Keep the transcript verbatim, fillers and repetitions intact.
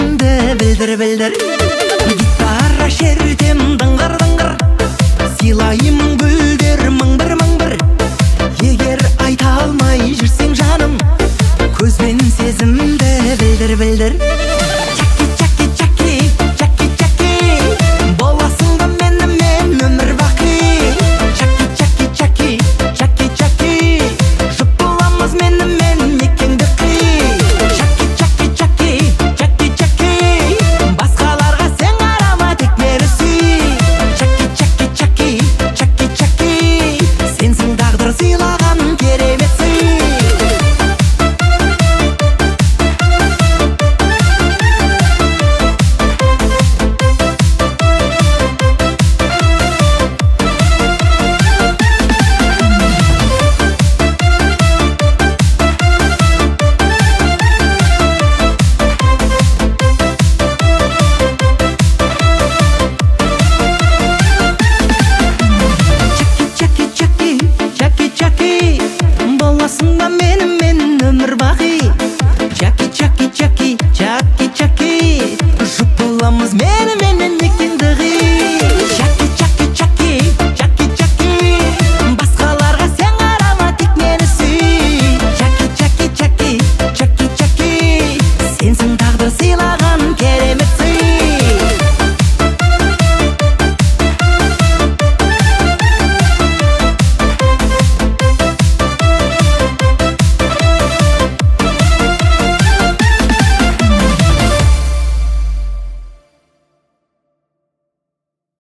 сезіміңді білдір білдір. Гитара шертем дыңғыр дыңғыр, сыйлаймын гүлдер мың бір мың бір. Егер айта алмай жүрсең жаным, көзбен сезімді білдір білдір. Чаки чаки чаки чаки чаки, боласың да менімен өмір бақи. Чаки чаки чаки чаки чаки, жұп боламыз менімен некеңді қи. Чаки чаки чаки чаки чаки, басқаларға сен қарама, тек мені сүй. Чаки чаки чаки чаки чаки, сенсің тағдыр сыйлаған керемет сый. Боласың ба менімен өмір бақи. Чаки чаки чаки чаки чаки, жұп боламыз менімен некеңді қи.